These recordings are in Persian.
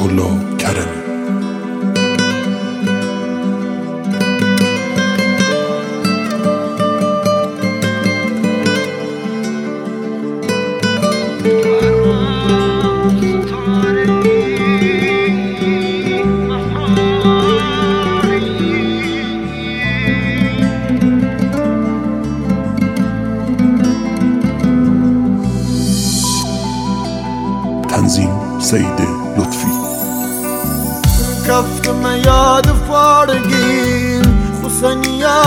الله کرمی. تنظیم سید لطفی. كفتم ياد فارقين خصنيا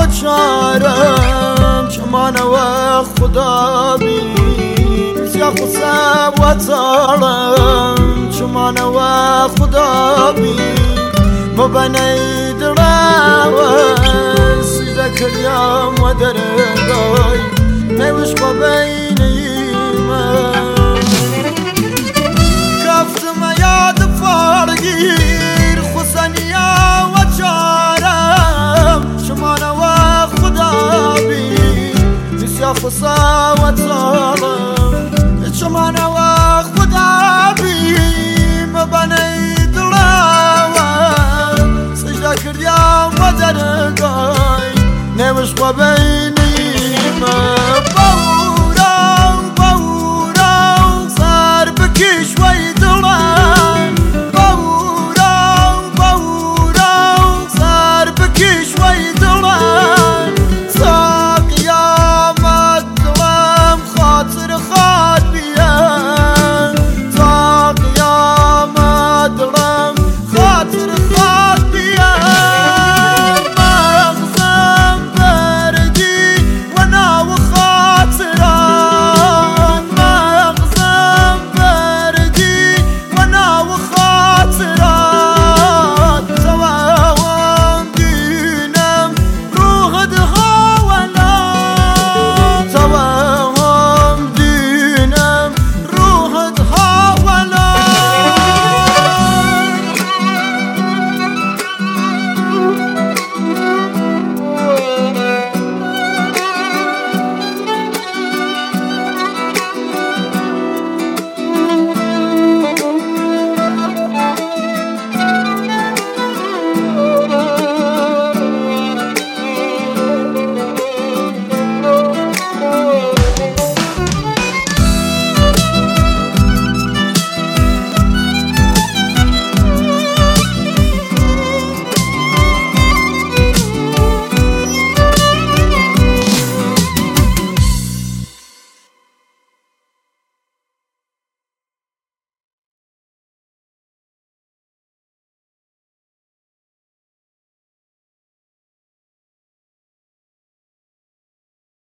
وشارم شمانة وخدابي يا خصاب وطارم شمانة وخدابي ما بني دراوس ذكر يوم ودرقاي نوش بيني فارقين خصنيا وشارم شمانة وخدابي نسيا خصا وطارم شمانة وخدابي مبني دراوة سجدة كريام ودرقاي نوش وبين